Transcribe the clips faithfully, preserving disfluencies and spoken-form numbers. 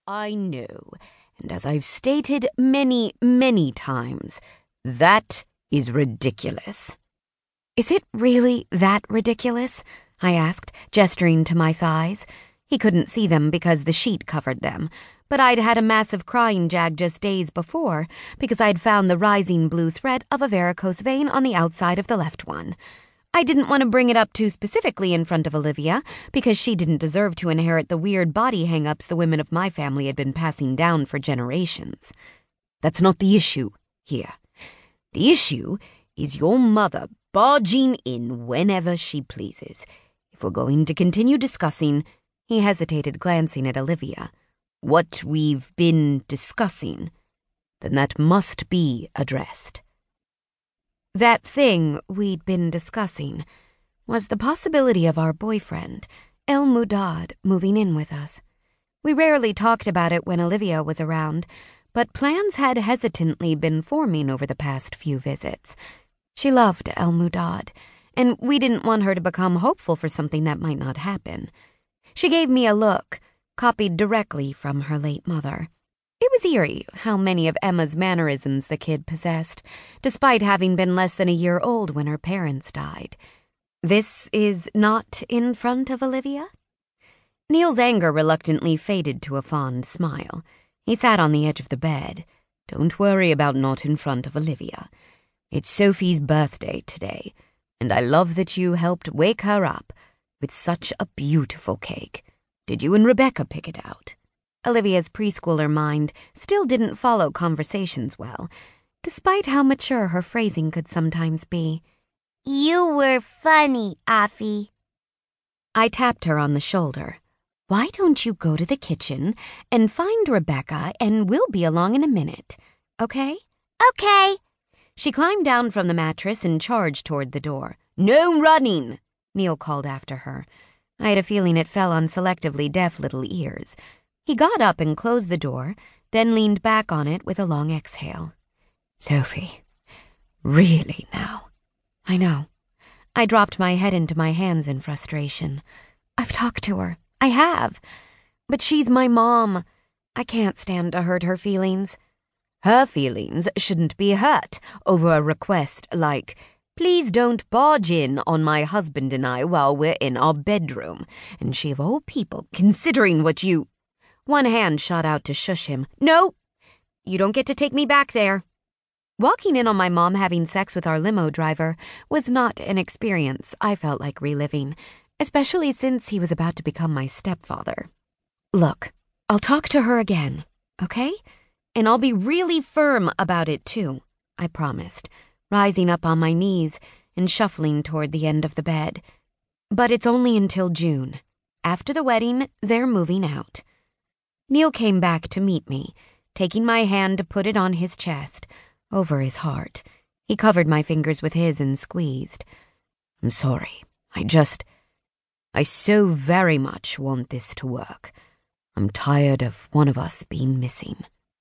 I know, and as I've stated many, many times, that is ridiculous. Is it really that ridiculous? I asked, gesturing to my thighs. He couldn't see them because the sheet covered them, but I'd had a massive crying jag just days before because I'd found the rising blue thread of a varicose vein on the outside of the left one. I didn't want to bring it up too specifically in front of Olivia because she didn't deserve to inherit the weird body hang-ups the women of my family had been passing down for generations. That's not the issue here. The issue is your mother barging in whenever she pleases. If we're going to continue discussing, he hesitated, glancing at Olivia, what we've been discussing, then that must be addressed. That thing we'd been discussing was the possibility of our boyfriend, El Mudad, moving in with us. We rarely talked about it when Olivia was around, but plans had hesitantly been forming over the past few visits. She loved El Mudad, and we didn't want her to become hopeful for something that might not happen. She gave me a look, copied directly from her late mother. It was eerie how many of Emma's mannerisms the kid possessed, despite having been less than a year old when her parents died. This is not in front of Olivia? Neil's anger reluctantly faded to a fond smile. He sat on the edge of the bed. Don't worry about not in front of Olivia. It's Sophie's birthday today, and I love that you helped wake her up with such a beautiful cake. Did you and Rebecca pick it out? Olivia's preschooler mind still didn't follow conversations well, despite how mature her phrasing could sometimes be. You were funny, Afi. I tapped her on the shoulder. Why don't you go to the kitchen and find Rebecca, and we'll be along in a minute, okay? Okay. She climbed down from the mattress and charged toward the door. No running, Neil called after her. I had a feeling it fell on selectively deaf little ears. He got up and closed the door, then leaned back on it with a long exhale. Sophie, really now? I know. I dropped my head into my hands in frustration. I've talked to her. I have. But she's my mom. I can't stand to hurt her feelings. Her feelings shouldn't be hurt over a request like, please don't barge in on my husband and I while we're in our bedroom. And she of all people, considering what you... One hand shot out to shush him. No, you don't get to take me back there. Walking in on my mom having sex with our limo driver was not an experience I felt like reliving, especially since he was about to become my stepfather. Look, I'll talk to her again, okay? And I'll be really firm about it too, I promised, rising up on my knees and shuffling toward the end of the bed. But it's only until June. After the wedding, they're moving out. Neil came back to meet me, taking my hand to put it on his chest, over his heart. He covered my fingers with his and squeezed. I'm sorry. I just... I so very much want this to work. I'm tired of one of us being missing.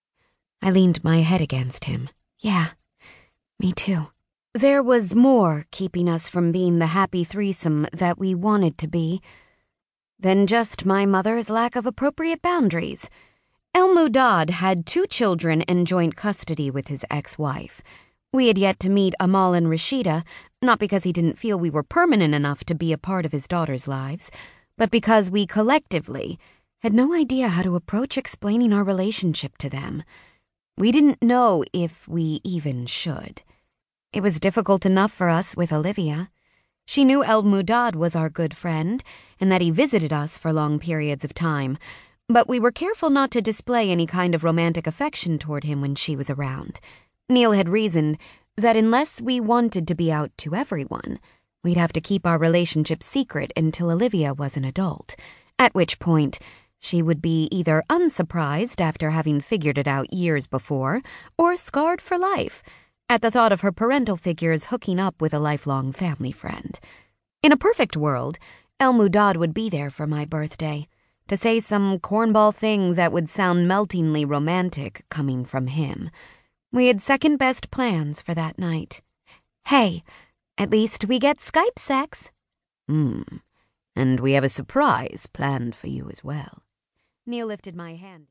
I leaned my head against him. Yeah, me too. There was more keeping us from being the happy threesome that we wanted to be than just my mother's lack of appropriate boundaries. El Mudad had two children in joint custody with his ex-wife. We had yet to meet Amal and Rashida, not because he didn't feel we were permanent enough to be a part of his daughters' lives, but because we collectively had no idea how to approach explaining our relationship to them. We didn't know if we even should. It was difficult enough for us with Olivia. She knew El Mudad was our good friend and that he visited us for long periods of time, but we were careful not to display any kind of romantic affection toward him when she was around. Neil had reasoned that unless we wanted to be out to everyone, we'd have to keep our relationship secret until Olivia was an adult, at which point she would be either unsurprised after having figured it out years before or scarred for life at the thought of her parental figures hooking up with a lifelong family friend. In a perfect world, El Mudad would be there for my birthday, to say some cornball thing that would sound meltingly romantic coming from him. We had second-best plans for that night. Hey, at least we get Skype sex. Hmm, and we have a surprise planned for you as well. Neil lifted my hand.